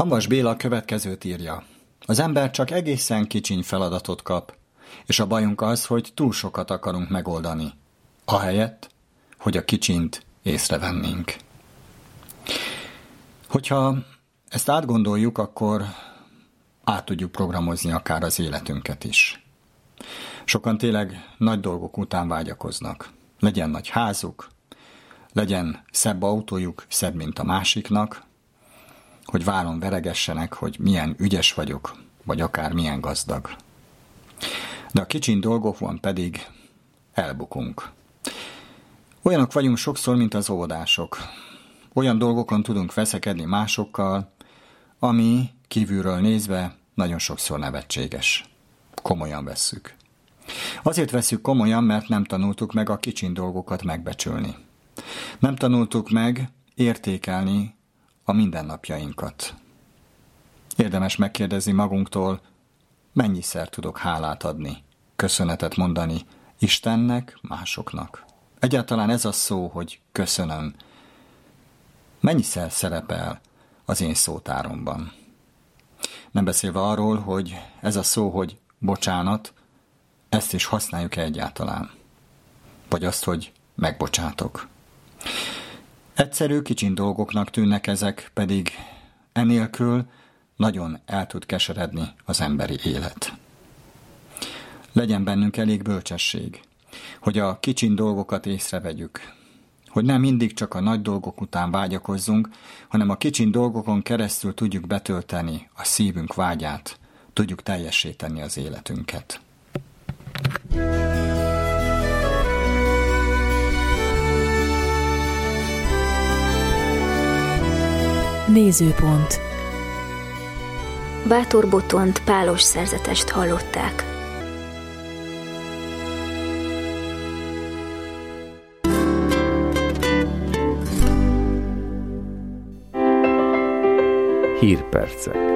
Hamvas Béla a következőt írja. Az ember csak egészen kicsiny feladatot kap, és a bajunk az, hogy túl sokat akarunk megoldani, ahelyett, hogy a kicsint észrevennénk. Hogyha ezt átgondoljuk, akkor át tudjuk programozni akár az életünket is. Sokan tényleg nagy dolgok után vágyakoznak. Legyen nagy házuk, legyen szebb autójuk, szebb, mint a másiknak, hogy vállon veregessenek, hogy milyen ügyes vagyok, vagy akár milyen gazdag. De a kicsin dolgokon pedig elbukunk. Olyanok vagyunk sokszor, mint az óvodások. Olyan dolgokon tudunk veszekedni másokkal, ami kívülről nézve nagyon sokszor nevetséges. Komolyan vesszük. Azért vesszük komolyan, mert nem tanultuk meg a kicsin dolgokat megbecsülni. Nem tanultuk meg értékelni a mindennapjainkat. Érdemes megkérdezni magunktól, mennyiszer tudok hálát adni, köszönetet mondani Istennek, másoknak. Egyáltalán ez a szó, hogy köszönöm, mennyiszer szerepel az én szótáromban. Nem beszélve arról, hogy ez a szó, hogy bocsánat, ezt is használjuk egyáltalán. Vagy azt, hogy megbocsátok. Egyszerű, kicsin dolgoknak tűnnek ezek, pedig enélkül nagyon el tud keseredni az emberi élet. Legyen bennünk elég bölcsesség, hogy a kicsin dolgokat észrevegyük, hogy nem mindig csak a nagy dolgok után vágyakozzunk, hanem a kicsin dolgokon keresztül tudjuk betölteni a szívünk vágyát, tudjuk teljesíteni az életünket. Nézőpont. Bátor Botont pálos szerzetest hallották. Hírpercek.